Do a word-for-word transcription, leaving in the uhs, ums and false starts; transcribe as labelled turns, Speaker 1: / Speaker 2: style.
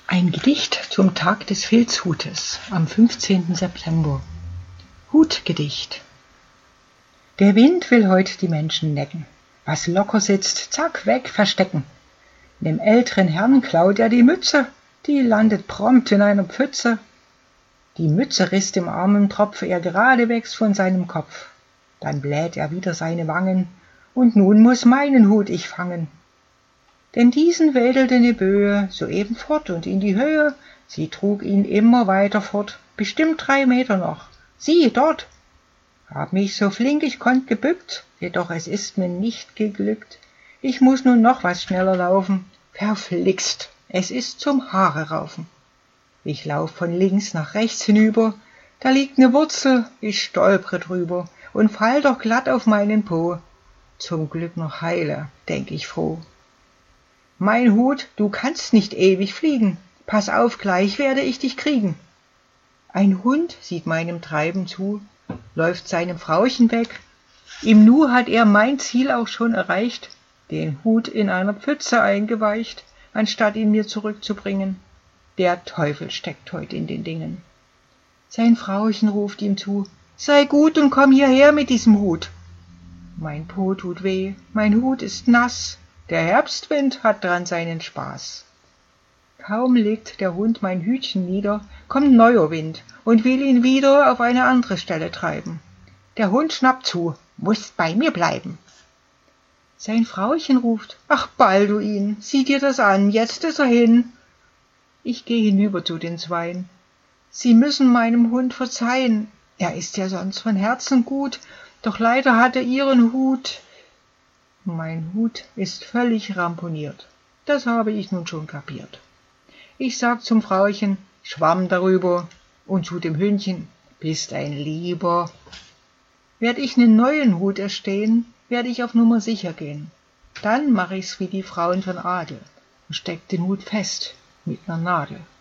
Speaker 1: Ein Gedicht zum Tag des Filzhutes am fünfzehnten September. Hutgedicht. Der Wind will heut die Menschen necken. Was locker sitzt, zack, weg, verstecken. Dem älteren Herrn klaut er die Mütze, die landet prompt in einer Pfütze. Die Mütze riss dem armen Tropf er geradewegs von seinem Kopf. Dann bläht er wieder seine Wangen, und nun muß meinen Hut ich fangen. Denn diesen wedelte ne Böe soeben fort und in die Höhe, sie trug ihn immer weiter fort, bestimmt drei Meter noch. Sieh, dort! Hab mich so flink ich konnt gebückt, jedoch es ist mir nicht geglückt. Ich muß nun noch was schneller laufen. Verflixt, es ist zum Haare raufen. Ich lauf von links nach rechts hinüber, da liegt ne Wurzel, ich stolpre drüber und fall doch glatt auf meinen Po. Zum Glück noch heile, denk ich froh. Mein Hut, du kannst nicht ewig fliegen, pass auf, gleich werde ich dich kriegen. Ein Hund sieht meinem Treiben zu, läuft seinem Frauchen weg. Im Nu hat er mein Ziel auch schon erreicht, den Hut in einer Pfütze eingeweicht, anstatt ihn mir zurückzubringen. Der Teufel steckt heut in den Dingen. Sein Frauchen ruft ihm zu, sei gut und komm hierher mit diesem Hut. Mein Po tut weh, mein Hut ist nass, der Herbstwind hat dran seinen Spaß. Kaum legt der Hund mein Hütchen nieder, kommt neuer Wind und will ihn wieder auf eine andere Stelle treiben. Der Hund schnappt zu, mußt bei mir bleiben. Sein Frauchen ruft, ach Balduin, sieh dir das an, jetzt ist er hin. Ich geh hinüber zu den Zweien. Sie müssen meinem Hund verzeihen, er ist ja sonst von Herzen gut, doch leider hat er ihren Hut. Mein Hut ist völlig ramponiert, das habe ich nun schon kapiert. Ich sag zum Frauchen, schwamm darüber, und zu dem Hündchen, bist ein Lieber. Werd ich nen neuen Hut erstehen, werd ich auf Nummer sicher gehen. Dann mach ich's wie die Frauen von Adel und steck den Hut fest mit ner Nadel.